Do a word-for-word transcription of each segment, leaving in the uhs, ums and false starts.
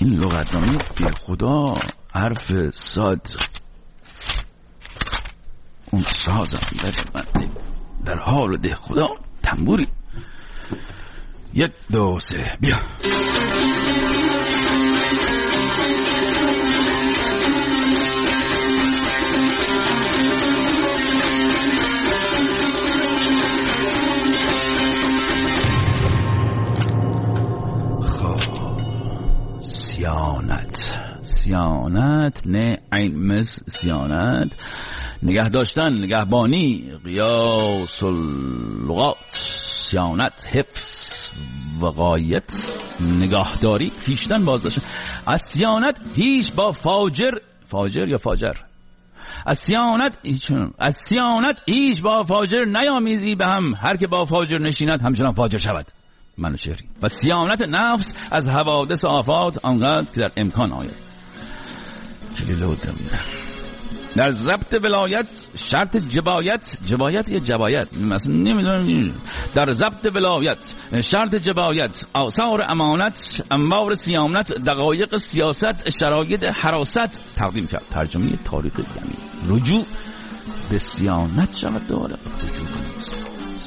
این لغتنامه به خدا حرف صاد اون سازم در من در حال ده خدا تنبوری یک دو سه بیا سیانت سیانت نه عین مس سیانت نگه داشتن نگهبانی قیاس اللغات سیانت حفظ وقایت نگاهداری کیشتن بازداشتن از سیانت هیچ با فاجر فاجر یا فاجر از سیانت از سیانت هیچ با فاجر نیامیزی به هم هر که با فاجر نشیند همچنان فاجر شود من شعری و سیانت نفس از حوادث و آفات آنقدر که در امکان آید در ضبط ولایت شرط جبایت جبایت یا جبایت مثلا نمیدونم در ضبط ولایت شرط جبایت آثار امانت انوار سیانت دقایق سیاست شرایط حراست تقدیم کرد ترجمه تاریخ یعنی رجوع به سیانت شود دوباره رجوع کنید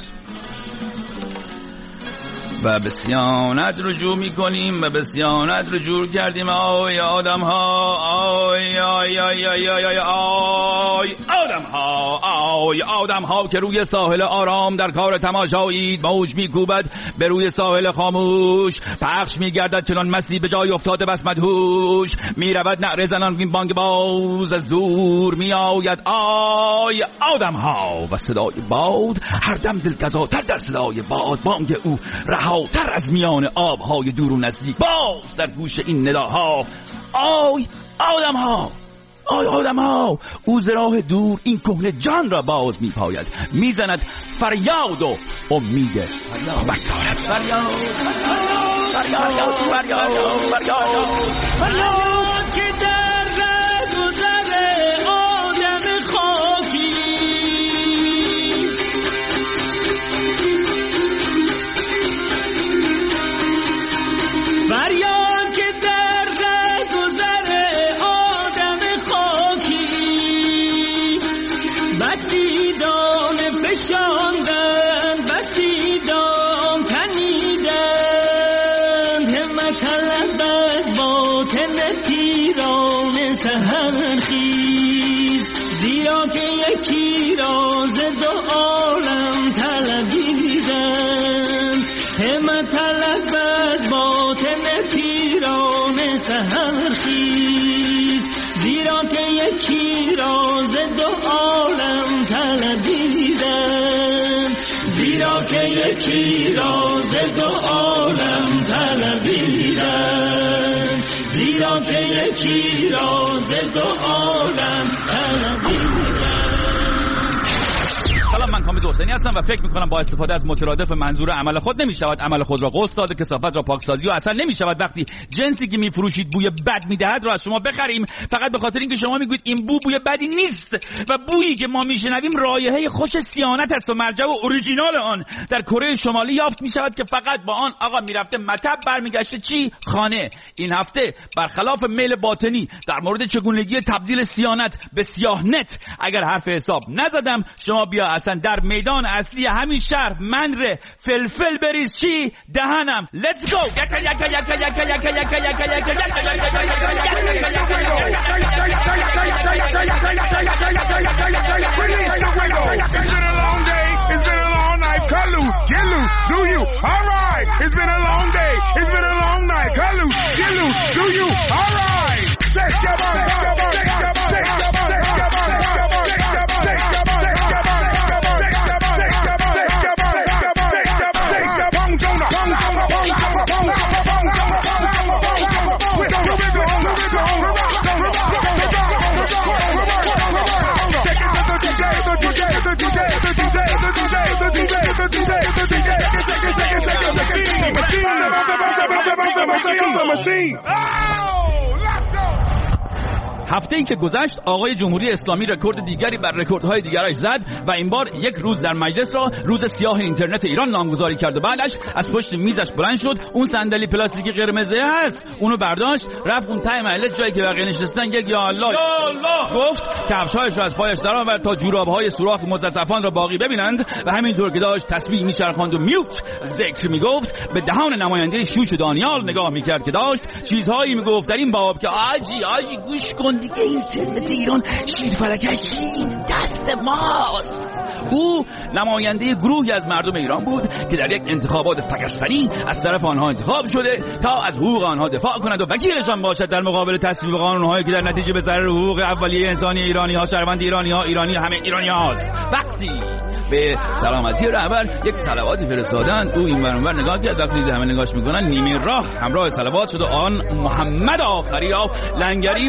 و به سیانت رجوع میکنیم و به سیانت رجوع کردیم آی آدم ها آی آی آی آی آی آی آی آدم ها آی آدم ها که روی ساحل آرام در کار تماشایید موج میکوبد به روی ساحل خاموش پخش میگردد چنان مستی به جای افتاده بس مدهوش میرود نعره زنان این بانگ باز از دور میآید آی آدم ها و صدای باد هر دم دلگزاتر در صدای باد بانگ او رها تر از میان آبهای دور و نزدیک باز در گوش این نداها آی آدم ها آی آدم ها او ز راه دور این کهنه جان را باز می پاید میزند فریاد و امید فریاد فریاد فریاد فریاد فریاد فریاد که در گذر آدم خاکی فریاد که در گذر آدم خاکی بسی دام فشاندن بسی دام تنیدن همت طلب از باطن پیران سحر خیز زیرا که یکی راز دو عالم طلبیدن همت طلب از باطن پیران سحر خیز زیرا که یکی راز دو عالم طلبیدن زیرا که یکی راز دو عالم طلبیدن زیرا که یکی راز دو عالم طلبیدن. سلام من کامیز حسینی هستم و فکر میکنم با استفاده از مترادف منظور عمل خود نمیشود عمل خود را غصب داد کثافت را پاکسازی و اصلا نمیشود وقتی جنسی که میفروشید بوی بد میدهد را از شما بخریم فقط به خاطر اینکه شما میگویید این بو بوی بدی نیست و بویی که ما میشنویم رایحه خوش سیانت است و مرجع و اوریجینال آن در کره شمالی یافت میشود که فقط با آن آقا میرفته مطب برمیگشته چی خانه. این هفته برخلاف میل باطنی در مورد چگونگی تبدیل سیانت به سیاهنت اگر حرف حساب نزدم شما بیا اصلا در میدان اصلی همین شهر منره فلفل بریز چی دهنم let's go یکا یکا یکا یکا یکا یکا یکا هفته‌ای که گذشت آقای جمهوری اسلامی رکورد دیگری بر رکوردهای دیگرش زد و این بار یک روز در مجلس را روز سیاه اینترنت ایران نامگذاری کرد و بعدش از پشت میزش بلند شد، اون صندلی پلاستیکی قرمزه است اونو برداشت، رفت اون ته مجلس جایی که بقیه نشستن یک یا الله یا الله گفت، کفش‌هایش را از پایش درآورد تا جوراب‌های سوراخ مستضعفان را باقی ببینند و همینطور که داشت تسبیح می‌چرخاند و میوت ذکر میگفت به دهان نماینده شوچ دانیال نگاه میکرد که داشت چیزهایی میگفت در این باب که آجی آجی گوش کن دیگه، اینترنت ایران شیرفلکشی دست ماست. او نماینده گروهی از مردم ایران بود که در یک انتخابات فکستانی از طرف آنها انتخاب شده تا از حقوق آنها دفاع کند و وکیلشان باشد در مقابل تصویب قانون‌هایی که در نتیجه به ضرر حقوق اولیه انسانی ایرانی‌ها، شهروند ایرانی‌ها، ایرانی همه ایرانی‌هاست. وقتی به سلامتی رهبر یک صلواتی فرستادن، او این ور اون ور نگاه کرد، وقتی دید همه نگاهش میکنن نیمه راه همراه صلوات شد و آن محمد آخری یا لنگری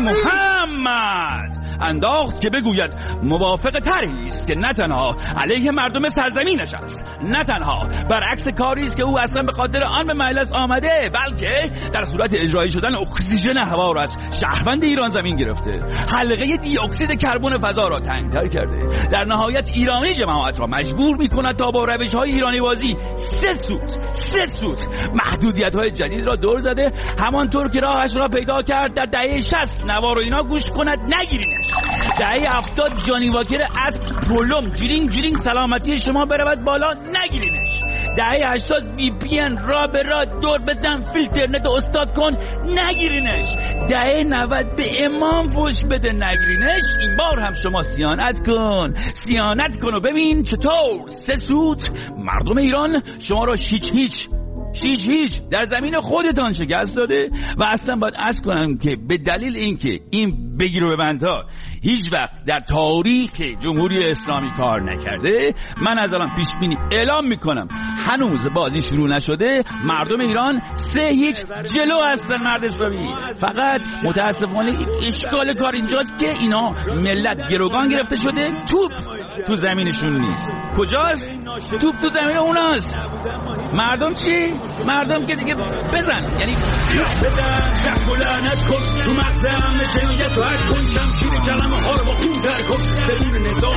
محمد انداخت که بگوید موافق طرحی است که نه تنها علیه مردم سرزمینش است، نه تنها برعکس کاری است که او اصلا به خاطر آن به مجلس آمده، بلکه در صورت اجرایی شدن اکسیژن هوا را از شهروند ایران زمین گرفته، حلقه دی اکسید کربن فضا را تنگتر کرده، در نهایت ایرانی جماعت را مجبور می‌کند تا با روش‌های ایرانی بازی سه سوت سه سوت محدودیت‌های جدید را دور زده، همانطور که راهش را پیدا کرد در دهه شصت نوار و اینا گوش کند نگیرینش، دهه هفتاد جانی واکر از پولم جیرینگ جیرینگ سلامتی شما برود بالا نگیرینش، دهه هشتاد وی پی ان را به را دور بزن فیلترنت استاد کن نگیرینش، دهه نود به امام فوش بده نگیرینش. این بار هم شما سیانت کن سیانت کن و ببین چطور سه سوت مردم ایران شما را هیچ هیچ هیچ هیچ در زمین خودتان شکست داده. و اصلا باید عرض کنم که به دلیل اینکه این بگیر و ببندها هیچ وقت در تاریخ جمهوری اسلامی کار نکرده، من از الان پیش بینی اعلام میکنم هنوز بازی شروع نشده، مردم ایران سه هیچ جلو هستن مرد اسلامی. فقط متاسفانه اشکال کار اینجاست که اینا ملت گروگان گرفته شده، توپ تو زمینشون نیست. کجاست؟ توپ تو زمین اوناست. مردم چی؟ مردم که دیگه بزن، یعنی بزن شک و لعنت کن تو مغزم جنایت و هر کن شمشیر کلمه ها رو با خون در کن درون نظام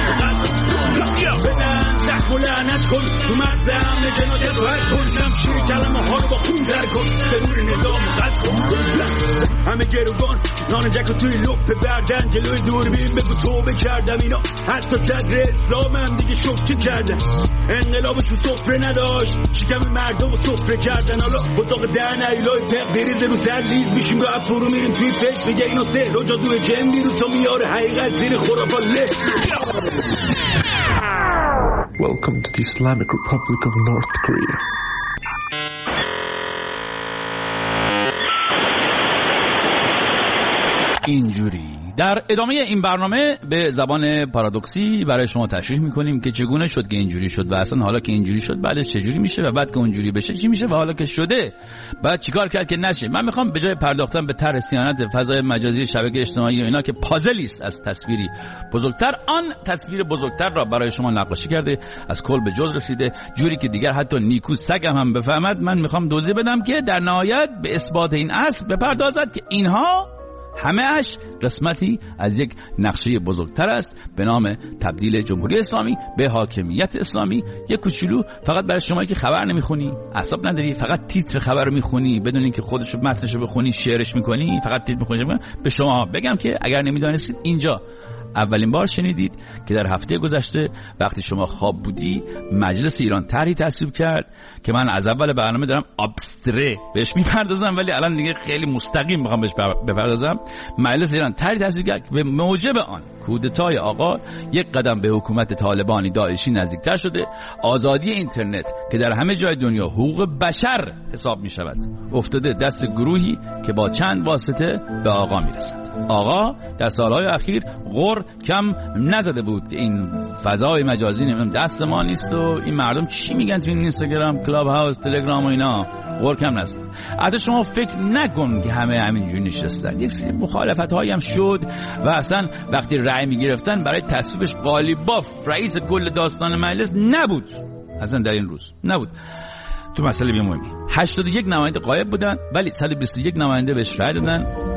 بزن شک و لعنت کن تو مغزم جنایت و هر کن شمشیر کلمه ها رو با خون در کن درون نظام کن همه گروگان نان جک و توی لپه بردن جلوی دوربین بگو توبه کردم اینا حتی صدر اسلام هم دیگه شوکه کردن انقلاب تو سفره نداشت شکم مردم رو سفره کردن حالا بطاق دهن ایلای تق بریزه رو تر لیز میشیم رو افرو میریم توی فکر بگه اینو سهر و جادوی جن بیرو تا میاره حقیقت زیر خرافات له. Welcome to the Islamic Republic of North Korea. اینجوری در ادامه این برنامه به زبان پارادوکسی برای شما تشریح میکنیم که چگونه شد که اینجوری شد و اصلا حالا که اینجوری شد بعدش چجوری میشه و بعد که اونجوری بشه چی میشه و حالا که شده بعد چیکار کرد که نشه. من میخوام به جای پرداختن به طرح صیانت فضای مجازی شبکه اجتماعی و اینا که پازلی است از تصویری بزرگتر، آن تصویر بزرگتر را برای شما نقاشی کرده، از کل به جز رسیده، جوری که دیگر حتی نیکو سگم هم بفهمد. من میخوام توضیح بدم که در نهایت به اثبات این اصل بپردازد که اینها همه اش قسمتی از یک نقشه بزرگتر است به نام تبدیل جمهوری اسلامی به حاکمیت اسلامی. یک کوچولو فقط برای شما که خبر نمیخونی، اعصاب نداری، فقط تیتر خبر رو میخونی بدون اینکه خودش رو متنش رو بخونی، شعرش میکنی، فقط تیتر میخونی، به شما بگم که اگر نمیدانستید اینجا اولین بار شنیدید که در هفته گذشته وقتی شما خواب بودی مجلس ایران طرحی تصویب کرد که من از اول برنامه دارم ابستره بهش میپردازم ولی الان دیگه خیلی مستقیم میخوام بهش بپردازم. مجلس ایران طرحی تصویب کرد که به موجب آن کودتای آقا یک قدم به حکومت طالبانی داعشی نزدیکتر شده، آزادی اینترنت که در همه جای دنیا حقوق بشر حساب می شود افتاده دست گروهی که با چند واسطه به آقا می رسند. آقا در سالهای اخیر غر کم نزده بود که این فضای مجازی نمیدونم دست ما نیست و این مردم چی میگن تو این اینستاگرام، کلاب هاوس، تلگرام و اینا، غر کم نزد. حتی شما فکر نکن که همه همینجوری نشستن، یک سری مخالفت هایی هم شد و اصلا وقتی رأی میگرفتن برای تصویبش قالیباف رئیس کل داستان مجلس نبود، اصلا در این روز نبود. تو مسئله مهمی هشتاد و یک نماینده غایب بودن ولی صد و بیست و یک نماینده بهش رأی دادن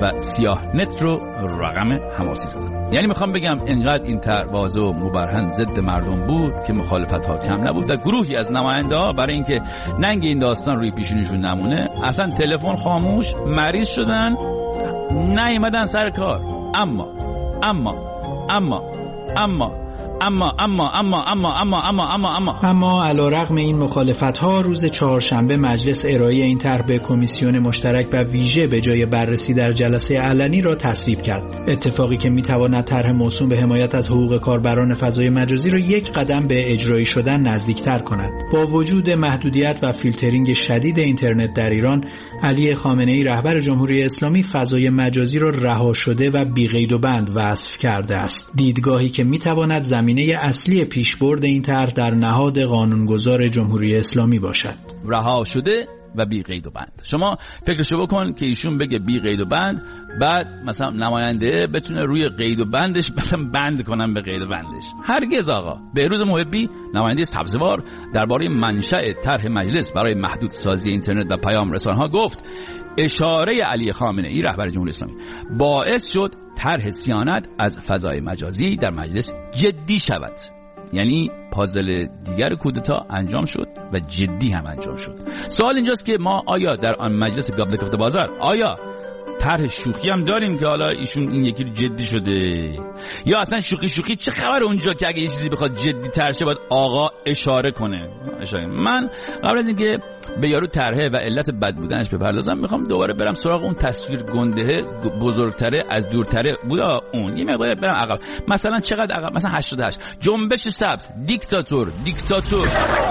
و سیاه نت رو رقم حماسی زدن. یعنی میخوام بگم اینقدر این طرح واضح و مبرهن ضد مردم بود که مخالفت ها کم نبود و گروهی از نماینده ها برای اینکه ننگ این داستان روی پیشونیشون نمونه اصلا تلفن خاموش، مریض شدن، نیومدن سر کار. اما اما اما اما اما اما اما اما اما اما اما اما اما علیرغم این مخالفت‌ها روز چهارشنبه مجلس ارائه این طرح به کمیسیون مشترک و ویژه به جای بررسی در جلسه علنی را تصویب کرد. اتفاقی که می‌تواند طرح موسوم به حمایت از حقوق کاربران فضای مجازی را یک قدم به اجرایی شدن نزدیکتر کند. با وجود محدودیت و فیلترینگ شدید اینترنت در ایران، علی خامنه‌ای رهبر جمهوری اسلامی فضای مجازی را رها شده و بی‌قید و بند وصف کرده است. دیدگاهی که می‌تواند زمینه اصلی پیشبرد این طرح در نهاد قانونگذار جمهوری اسلامی باشد. رها شده و بی قید و بند. شما فکرشو بکن که ایشون بگه بی قید و بند، بعد مثلا نماینده بتونه روی قید و بندش مثلا بند کنن به قید و بندش. هرگز آقا. بهروز محبی نماینده سبزوار درباره منشأ طرح مجلس برای محدود سازی اینترنت و پیام رسانه‌ها گفت اشاره علی خامنه‌ای رهبر جمهوری اسلامی باعث شد طرح صیانت از فضای مجازی در مجلس جدی شود. یعنی پازل دیگر کودتا انجام شد و جدی هم انجام شد. سوال اینجاست که ما آیا در آن مجلس گابل کفت بازار آیا طرح شوخی هم داریم که حالا ایشون این یکی جدی شده، یا اصلا شوخی شوخی چه خبر اونجا که اگه یه چیزی بخواد جدی تر شه باید آقا اشاره کنه. اشاره. من قبل از اینکه به یارو طرحه و علت بد بودنش بپردازم میخوام دوباره برم سراغ اون تصویر گنده بزرگتره از دورتره بودا، اون یه مقدار برم عقب. مثلا چقدر عقب؟ مثلا هشتاد و هشت جنبش سبز، دیکتاتور دیکتاتور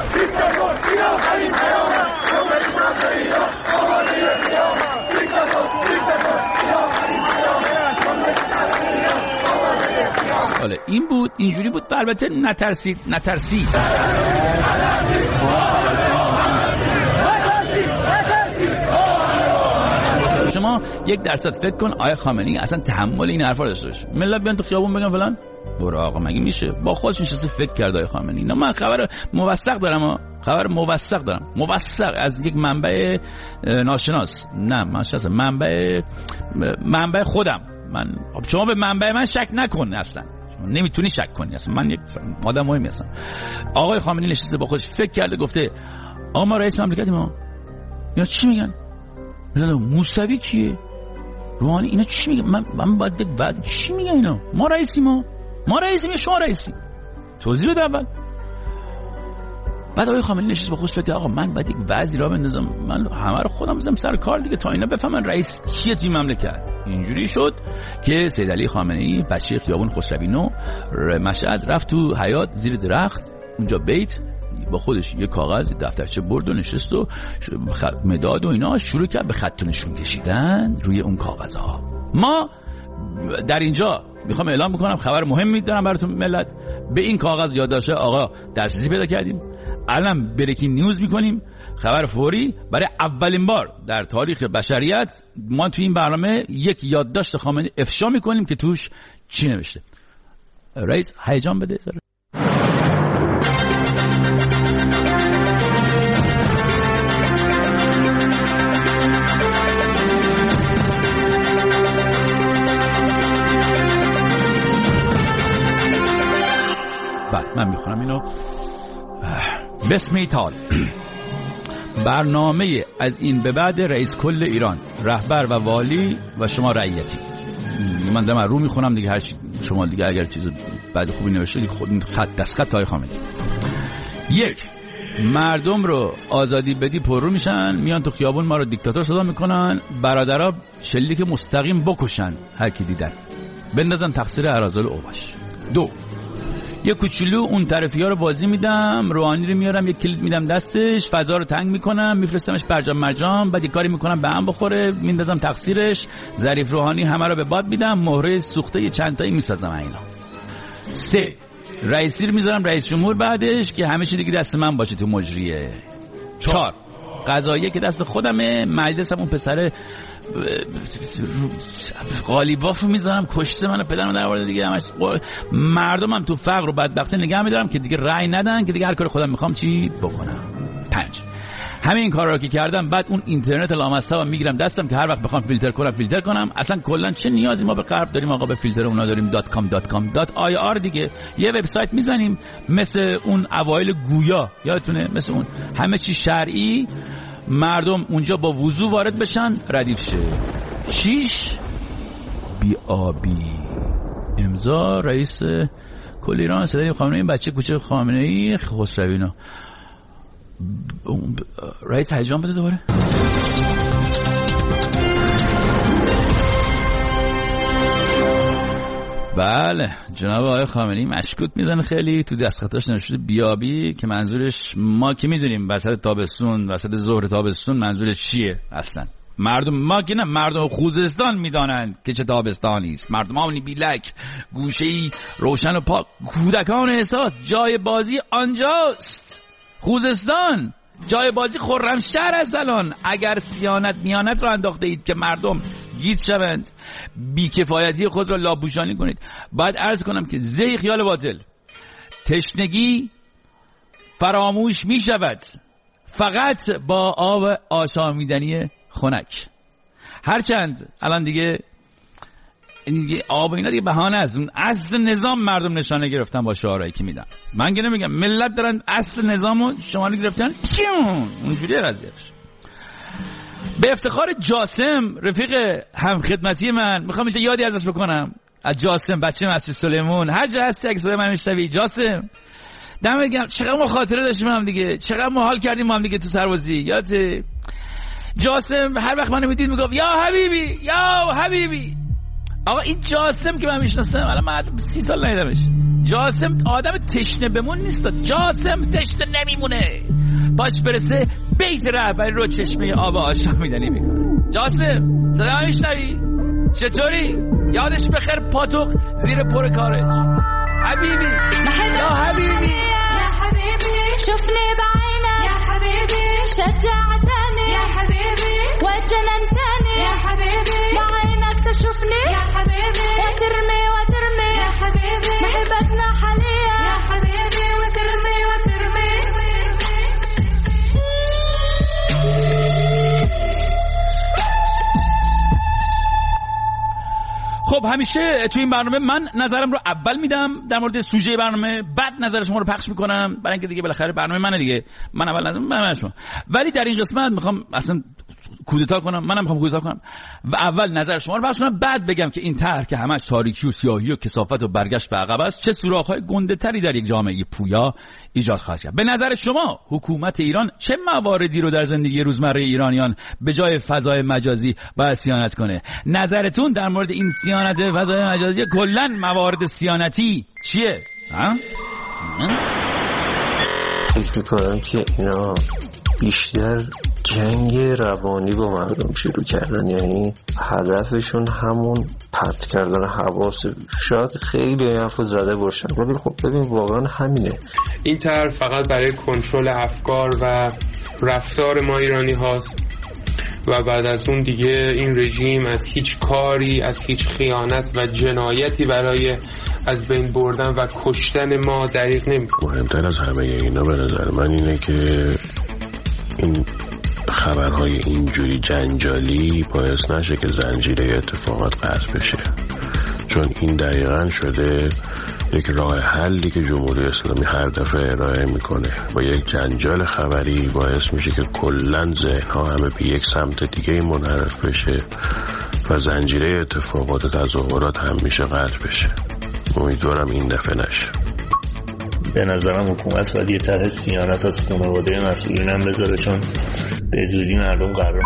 حالا این بود، اینجوری بود. البته نترسید نترسید شما یک درصد فکر کن آیه خامنه‌ای اصلا تحمل این حرفا رو داشته باشه. ملت بیان تو خیابون بگن فلان، برو آقا مگه میشه؟ با خودش نشسته فکر کرد آیه خامنه‌ای. نه من خبر موثق دارم، خبر موثق دارم، موثق از یک منبع ناشناس. نه من شخصا منبع منبع خودم. من شما به منبع من شک نکن، اصلا نمیتونی شک کنی، اصلا من یک آدم مهمی هستم. آقای خامنه‌ای نشسته با خودش فکر کرده گفته آقا ما رئیس مملکتیم، ما اینا چی میگن؟ مثلا موسوی کیه؟ روحانی اینا چی میگن؟ من من باید بگم بعد چی میگن اینا؟ ما رئیسیم، ما ما رئیسیم یا شما رئیسی؟ توضیح بده اول. بعد آقای خامنه‌ای نشست با خودش فکر آقا من باید یک وضعی را بندازم، من همه رو خودم بزنم سر کار دیگه تا اینا بفهمن رئیس کیه توی مملکت. اینجوری شد که سید علی خامنه‌ای بچه خیابون خسروی نو مشهد رفت تو حیاط زیر درخت اونجا بیت، با خودش یه کاغذ دفترچه برد و نشست و مداد و اینا شروع کرد به خط و نشون کشیدن روی اون کاغذها. ما در اینجا میخوام اعلام بکنم خبر مهمی دارم براتون ملت. به این کاغذ یادداشت آقا دسترسی پیدا کردیم، الان بریکینگ نیوز میکنیم، خبر فوری. برای اولین بار در تاریخ بشریت ما توی این برنامه یک یادداشت خامنه‌ای افشا میکنیم که توش چی نوشته. رئیس هیجان بده زره. بعد من میخونم اینو. بسم ایتال. برنامه از این به بعد رئیس کل ایران، رهبر و والی و شما رعیتی. من دارم رو میخونم دیگه، هر چی شما دیگه اگر چیز بعد خوبی نوشته دیگه خود خط دست خط های خامنه‌ای. یک، مردم رو آزادی بدی پررو میشن، میان تو خیابون ما رو دیکتاتور صدا میکنن، برادرها شلیک مستقیم بکشن هر کی دیدن، بندازن تقصیر اراذل اوباش. دو، یه کوچولو اون طرفی ها رو بازی میدم، روحانی رو میارم یک کلید میدم دستش، فضا رو تنگ میکنم، میفرستمش برجام مرجام، بعد یه کاری میکنم به هم بخوره، میندازم تقصیرش، ظریف روحانی همه رو به باد میدم، مهره سوخته یه چند تایی میسازم اینا. سه، رئیسی رو میذارم رئیس جمهور بعدش که همه چی دیگه دست من باشه تو مجریه. چهار، قضاییه که دست خودمه، مجلس هم اون پسره قالیباف میذارم کشته منو پدرم در آورده دیگه، همش مردمم تو فقر و بدبختی نگه میدارم که دیگه رأی ندن که دیگه هر کار خودم میخوام چی بکنم. پنج، همین این کارا رو که کردم، بعد اون اینترنت لامصب میگیرم دستم که هر وقت بخوام فیلتر کنم فیلتر کنم. اصلا کلا چه نیازی ما به غرب داریم آقا به فیلتر اونا داریم .com .com .ir دیگه. یه وبسایت میزنیم مثل اون اوایل گویا، یادتونه، مثل اون همه چی شرعی، مردم اونجا با وضو وارد بشن ردیف شه. شیش بی آبی. امضا رئیس کل ایران صدای خامنه ای، بچه کوچه خامنه ای خسروی. اینا رئیس هیجان بده دوباره. بله جناب آقای خامنه‌ای مشکوک میزنه خیلی. تو دستخطاش نوشته بیابی که منظورش ما که میدونیم وسط تابستون، وسط ظهر تابستون منظورش چیه اصلا. مردم ما که نه، مردم خوزستان میدانند که چه تابستانی است. مردمانی بیلک، گوشه‌ای روشن و پاک، کودکان احساس. جای بازی آنجاست. خوزستان جای بازی خرمشهر است الان. اگر سیانت میانت را انداخته اید که مردم گیج شوند، بیکفایتی خود را لابوشانی کنید. بعد عرض کنم که زی خیال باطل، تشنگی فراموش می شود فقط با آب آشامیدنی خنک. هرچند الان دیگه دیگه آب اینا دیگه بهانه است. اون اصل نظام مردم نشانه گرفتن با شعارهایی که میدن. من که نمیگم، ملت دارن اصل نظامو شماره گرفتن. چیون اونجوری قضیهش. به افتخار جاسم رفیق هم خدمتی من، میخوام اینجا یادی ازش بکنم، از جاسم بچه مسجد سلیمون. هر جا هستی اگه صدای من میشنوی جاسم، دم بگم چقدر ما خاطره داشتیم هم دیگه، چقدر ما حال کردیم ما هم دیگه تو سربازی. یادت جاسم هر وقت منو میدید میگفت یا حبیبی یا حبیبی. آقا این جاسم که من میشناسم، الان من سی سال ندیدمش. جاسم آدم تشنه بمون نیست، جاسم تشنه نمیمونه. باش برسه بیت رهبری رو چشمه آب آشامیدنی میکنه. جاسم صدا من میشنوی؟ چطوری؟ یادش بخیر پاتوق زیر پر کارش. حبیبی یا حبیبی يا حبيبي شوفني بعينك يا حبيبي شجعتني يا حبيبي وجننتني يا حبيبي بعينك تشوفني يا حبيبي وترمي وترمي يا حبيبي محبتنا حاليا يا حبيبي وترمي وترمي. خب همیشه تو این برنامه من نظرم رو اول میدم در مورد سوژه برنامه، بعد نظر شما رو پخش میکنم، برای اینکه دیگه بالاخره برنامه منه دیگه. من اول نظرم من شما. ولی در این قسمت میخوام اصلا کودتا کنم، منم میخوام کودتا کنم و اول نظر شما رو پخش کنم، بعد بگم که این طرح که همش تاریکی و سیاهی و کثافت و برگشت به عقب است، چه سوراخ‌های گنده تری در یک جامعه پویا ایجاد خواهد کرد. به نظر شما حکومت ایران چه مواردی رو در زندگی روزمره ایرانیان به جای فضای مجازی باید صیانت کنه؟ نظرتون در مورد این صیانت فضای مجازی، کلا موارد صیانتی چیه؟ ها؟ فکر میکنم که اینا بیشتر جنگ روانی با مردم شروع کردن، یعنی هدفشون همون پرت کردن حواس. شاید خیلی این حرفو زده باشن ولی خب ببین واقعا همینه. این طرح فقط برای کنترل افکار و رفتار ما ایرانی هاست و بعد از اون دیگه این رژیم از هیچ کاری، از هیچ خیانت و جنایتی برای از بین بردن و کشتن ما دریغ نمی‌کنه. مهمتر از همه اینا به نظر من اینه که این خبرهای اینجوری جنجالی باعث نشه که زنجیره اتفاقات قطع بشه، چون این دقیقاً شده یک راه حلی که جمهوری اسلامی هر دفعه ارائه میکنه. با یک جنجال خبری باعث میشه که کلاً ذهن‌ها همه به یک سمت دیگه منحرف بشه و زنجیره اتفاقات و تظاهرات هم میشه قطع بشه. امیدوارم این دفعه نشه. به نظرم حکومت باید یه طرح صیانت از خانواده مسئولین هم بذاره، چون به زودی مردم قرار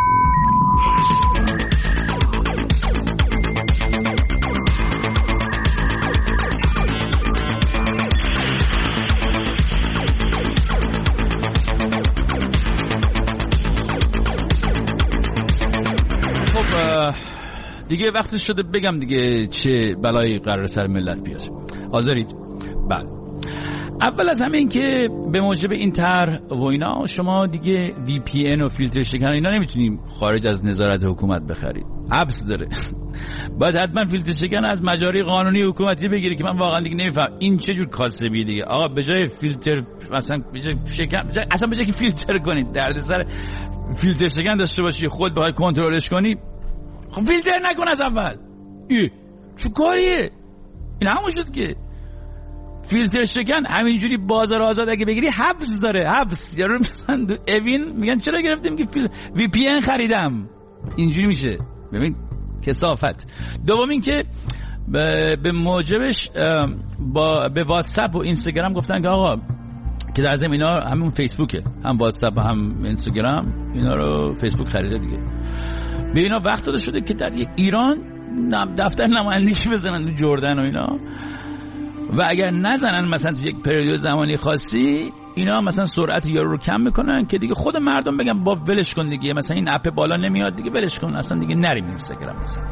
دیگه وقتی شده بگم دیگه چه بلایی قرار سر ملت بیاد. حاضرید؟ بله. اول از همه این که به موجب این طرح و اینا شما دیگه وی پی ان و فیلتر شکن اینا نمیتونیم خارج از نظارت حکومت بخرید. حبس داره. باید حتما فیلتر شکن از مجاری قانونی حکومتی بگیری که من واقعا دیگه نمیفهم این چه جور کاسبیه دیگه. آقا به جای فیلتر مثلا به جای شکن بجای... اصلا به جای که فیلتر کنید دردسر فیلتر شکن داشته باشی خود بخوای کنترلش کنی، خب فیلتر نکن از اول. ای چه کاریه این؟ همون شد که فیلتر شکن همینجوری بازار آزاد اگه بگیری حبس داره، حبس. یارو مثلا اوین میگن چرا گرفتیم که فیل... وی پی ان خریدم، اینجوری میشه. ببین کثافت. دوم این که به موجبش با به واتساپ و اینستاگرام گفتن که آقا که در ضمن اینا همون فیسبوکه، هم واتساپ هم اینستاگرام، اینا رو فیسبوک خریده دیگه. به اینا وقت داده شده که در یک ایران دفتر نمایندگی بزنن تو جردن و اینا، و اگر نزنن مثلا تو یک پریود زمانی خاصی اینا مثلا سرعت یارو رو کم میکنن که دیگه خود مردم بگن با ولش کن دیگه، مثلا این اپ بالا نمیاد دیگه ولش کن، اصلا دیگه نریم اینستاگرام. مثلا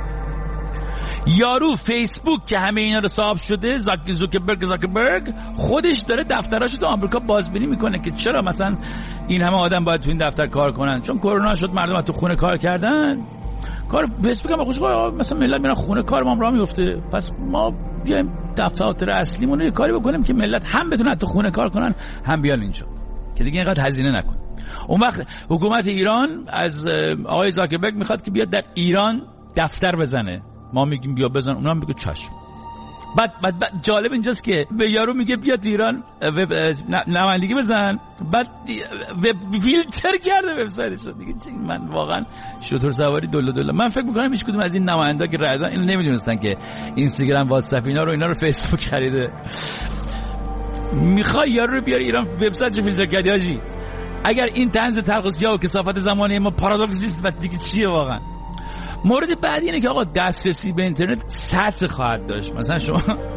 یارو فیسبوک که همه اینا رو صاحب شده، زاک زوکربرگ زاکربرگ خودش داره دفتراشو تو آمریکا بازبینی میکنه که چرا مثلا این همه آدم باید تو این دفتر کار کنن، چون کرونا شد مردم تو خونه کار کردن. کار فیسبوک هم خوش مثلا ملت میرن خونه، کار ما هم راه میفته، پس ما بیایم دفتر اصلیمون رو یه کاری بکنیم که ملت هم بتونن تو خونه کار کنن هم بیان اینجا، که دیگه اینقدر هزینه نکن. اون وقت حکومت ایران از آقای زاکربرگ میخواد که بیاد در ایران دفتر بزنه، ما میگیم بیا بزن، اونها میگه چشم. بعد, بعد, بعد جالب اینجاست که به یارو میگه بیاد ایران نمایندگی بزن، بعد وب فیلتر کرده وبسایتش دیگه. من واقعا شطور سواری دل دل. من فکر میکنم هیچ کدوم از این نمایندا که رای دادن اینو نمیدونستن که اینستاگرام، واتساپ اینا رو اینا رو فیسبوک خریده. میخوای یارو رو بیاری ایران وبسایتش فیلتر کردی حاجی؟ اگر این طنز تلخیص‌ها و کثافت زمانی ما پارادوکس نیست و دیگه چیه واقعا؟ مورد بعدی اینه که آقا دسترسی به اینترنت سطح خواهد داشت. مثلا شما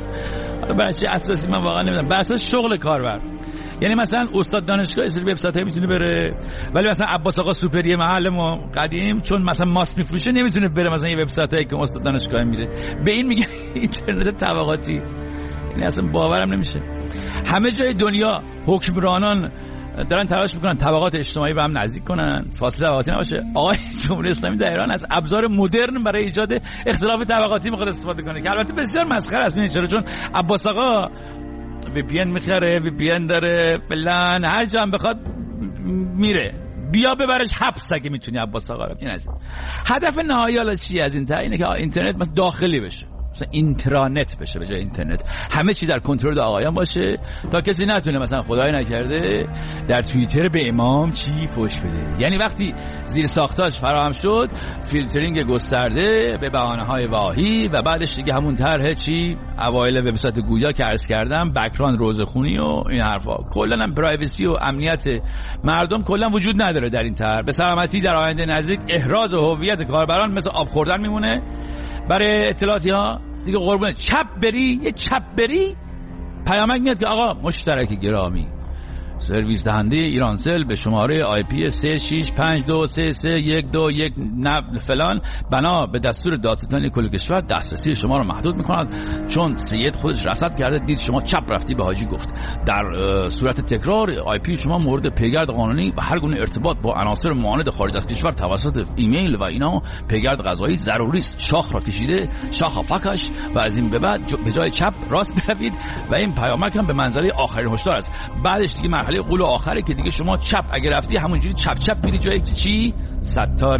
برای چه اساسی من واقعا نمیدونم، بر اساس شغل کاربر. یعنی مثلا استاد دانشگاه از وبسایت میتونه بره، ولی مثلا عباس آقا سوپری محل ما قدیم چون مثلا ماست میفروشه نمیتونه بره مثلا یه وبسایتی که استاد دانشگاه میره. به این میگن اینترنت طبقاتی. یعنی اصلا باورم نمیشه. همه جای دنیا حکمرانان دارن تلاش میکنن طبقات اجتماعی به هم نزدیک کنن، فاصله طبقاتی نباشه. آقای جمهوری اسلامی در ایران از ابزار مدرن برای ایجاد اختلاف طبقاتی میخواد استفاده کنه که البته بسیار مسخره است. چرا؟ چون عباس آقا وی پی ان میخره، وی پی ان داره، فلان، هر جا هم بخواد میره، بیا ببرش حبس اگه میتونی عباس آقا رو. این از هدف نهایی حالا چی از این تا اینه که اینترنت مثلا داخلی بشه، مثلا اینترنت بشه به جای اینترنت، همه چی در کنترل آقایان باشه تا کسی نتونه مثلا خدای نکرده در توییتر به امام چی فوش بده. یعنی وقتی زیر ساختاش فراهم شد، فیلترینگ گسترده به بهانه‌های واهی و بعدش دیگه همون طرح چی اوایل وبسایت گویا که عرض کردم، بک‌گراند روزخونی و این حرفا، کلا هم پرایوسی و امنیت مردم کلا وجود نداره در این طرح. به سلامتی در آینده نزدیک احراز هویت کاربران مثل آب خوردن میمونه برای اطلاعاتی ها دیگه. قربون چپ بری، یه چپ بری پیامک میاد که آقا مشترک گرامی، سرویس دهنده ایرانسل به شماره آی پی سه شش پنج دو سه سه یک دو یک فلان بنا به دستور دادستانی کل کشور دسترسی شما رو محدود میکند، چون سید خودش رصد کرده دید شما چپ رفتی به حاجی گفت. در صورت تکرار آی پی شما مورد پیگرد قانونی و هر گونه ارتباط با عناصر معاند خارج از کشور توسط ایمیل و اینا پیگرد قضایی ضروری است. شاخ را کشیده، شاخ فکش و از این به بعد به جای چپ راست بروید و این پیامک هم به منزله آخرین هشدار است. بعدش دیگه مرحله قول آخره که دیگه شما چپ اگه رفتی همونجوری چپ چپ میری جایی که چی ستار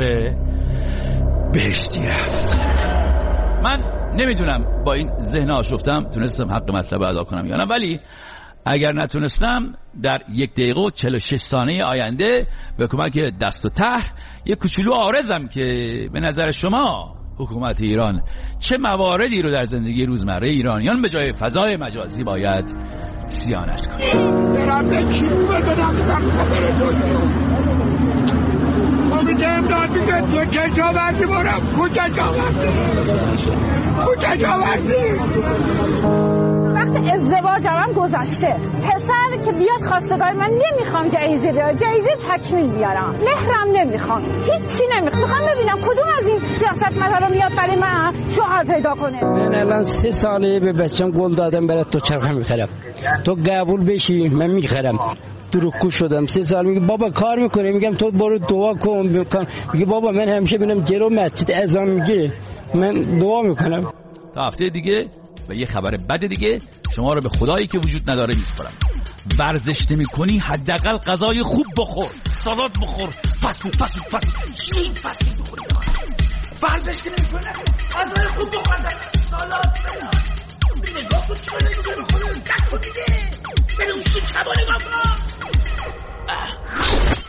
بهشتی رفت. من نمیدونم با این ذهن آشفتم تونستم حق مطلب ادا کنم یا نه، ولی اگر نتونستم در یک دقیقه و چهل و شش ثانیه آینده به کمک دست و طرح یک کوچولو عارضم که به نظر شما حکومت ایران چه مواردی رو در زندگی روزمره ایرانیان به جای فضای مجازی باید صیانت کنه. درم به کی بدم امیده امداد میگه تو کجا بردی برم کجا جا بردی کجا جا بردی. وقت ازدواج هم گذشته، پسر که بیاد خواستگاه من نمیخوام جایزه بیارم، جایزه تکمیل بیارم، مهرم نمیخوام، هیچی نمیخوام. میخوام ببینم کدوم از این سیاست مدارا میاد برای من شوهر پیدا کنه. من الان سه ساله به بچم گل دادم برای تو چرخه میخرم، تو قبول بشی من میخرم. دروغگو شدم. سه سال میگه بابا کار میکنه، میگم تو برو دعا کن. میگه بابا من همیشه ببینم جلو مسجد اذان میگه من دعا میکنم تا هفته دیگه و یه خبر بد دیگه شما رو به خدایی که وجود نداره میسپارم. ورزش نمی کنی حداقل غذای خوب بخور، سالاد بخور، فست فود فست فود فست چی فست فود بخوری. ورزش نمی کنی غذای خوب بخور، سالاد بخور. نگاه کن چه نگاه بخور، نگاه کن دیگه. بریم شو کبا نگاه کن.